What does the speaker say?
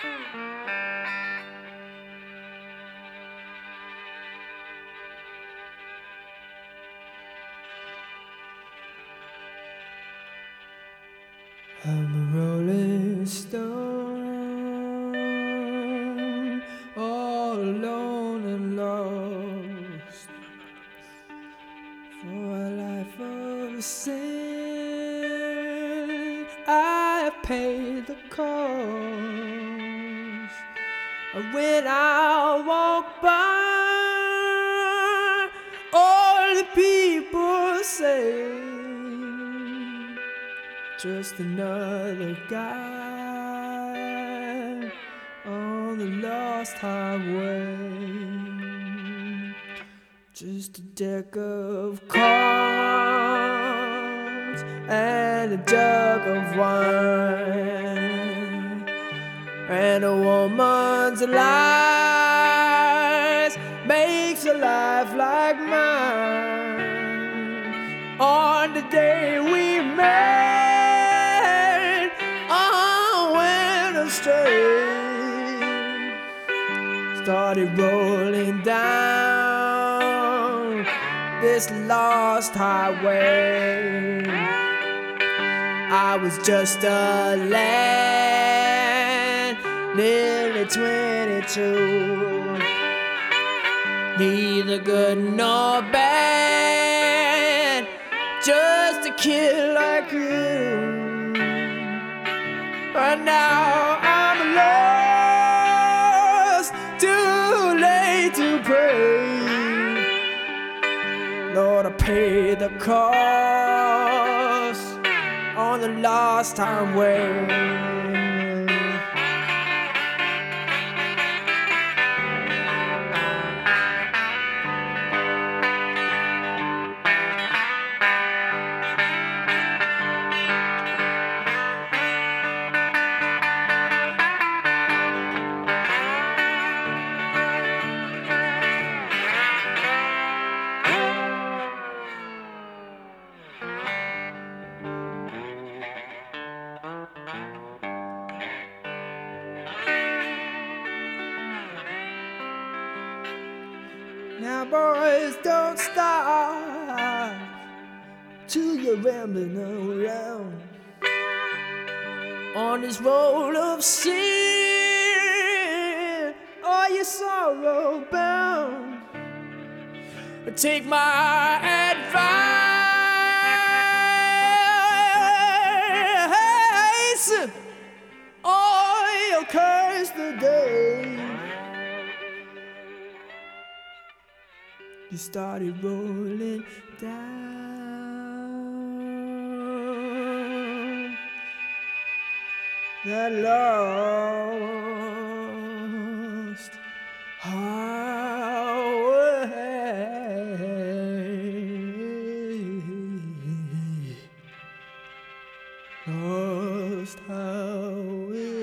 I'm a rolling stone, all alone and lost, for a life of sin. I paid the cost. When I walk by, all the people say, just another guy on the lost highway. Just a deck of cards and a jug of wine, and a woman's lies makes a life like mine. On the day we met, started rolling down this lost highway. I was just a lad, nearly 22, neither good nor bad, just a kid like you. But now I'm lost, too late to pray. Lord, I paid the cost on the lost highway. Now boys, don't stop till you're rambling around on this road of sin. Are you sorrow bound? Take my advice, or you'll curse the day you started rolling down that lost highway. Lost highway.